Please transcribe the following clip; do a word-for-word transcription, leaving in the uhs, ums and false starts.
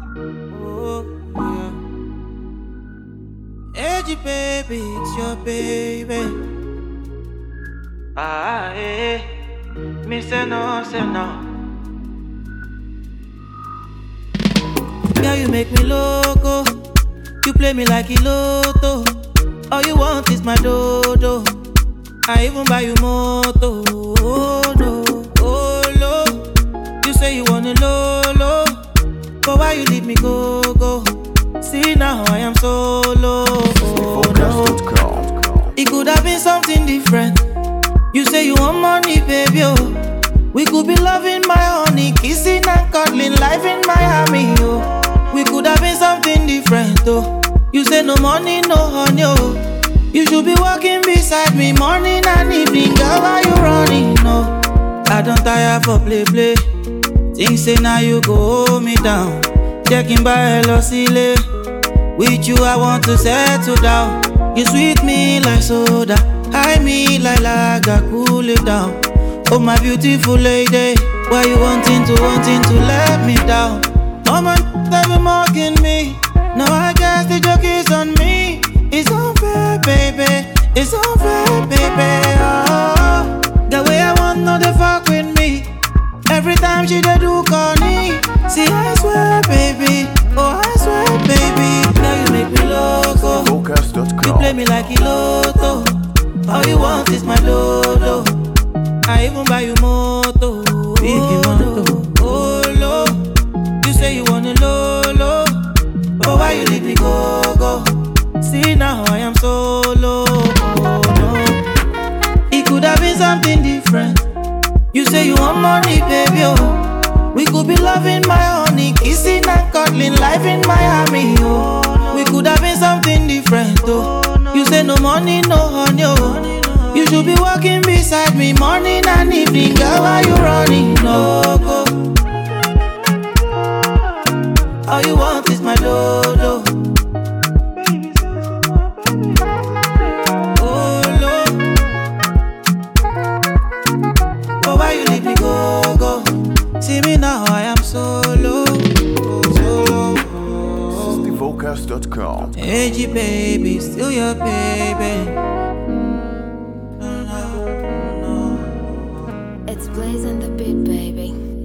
Oh, yeah. Edgy baby, it's your baby. Ah, eh. Me say no, say no. Girl, you make me loco. You play me like a lotto. All you want is my dodo. I even buy you moto. Oh no, oh no. You say you wanna lolo, but why you leave me go go? See now I am solo. Oh, no. It could have been something different. You say you want money, baby. Oh, we could be loving my honey, kissing and cuddling, life in Miami. Oh, we could have been something different. Oh, you say no money, no honey. Oh, you should be walking beside me morning and evening. Girl, why you running? No, I don't tire for play play. Things say now you go hold me down. Checking by hello silly. With you I want to settle down. You sweet me like soda, high me like lager, cool it down. Oh my beautiful lady, why you wanting to wanting to let me down? Mama, they be mocking me. Now I guess the joke is on me. It's unfair, baby. It's unfair, baby. Oh, the way I want, no they fuck with me. Every time she dey do corny. See, I swear, baby. Oh, I swear, baby. Now you make me loco. You play me like a lotto. All you want is my dodo. I even buy you moto. Big moto. Oh, lo. You say you wanna lolo, but why you leave me go go? See now I am solo. Oh, no. It could have been something different. You say you want money, baby. Oh, we could be loving my honey, kissing and cuddling, life in Miami. Oh, we could have been something different. Oh, you say no money, no honey. Oh, you should be walking beside me morning and evening. Girl, why you running? No go. All you want is my dodo. Oh no, but why you leave me go go? See me now, I am solo. Solo. sixty vocals dot com. Edgy baby, still your baby. It's Blaze and the beat, baby.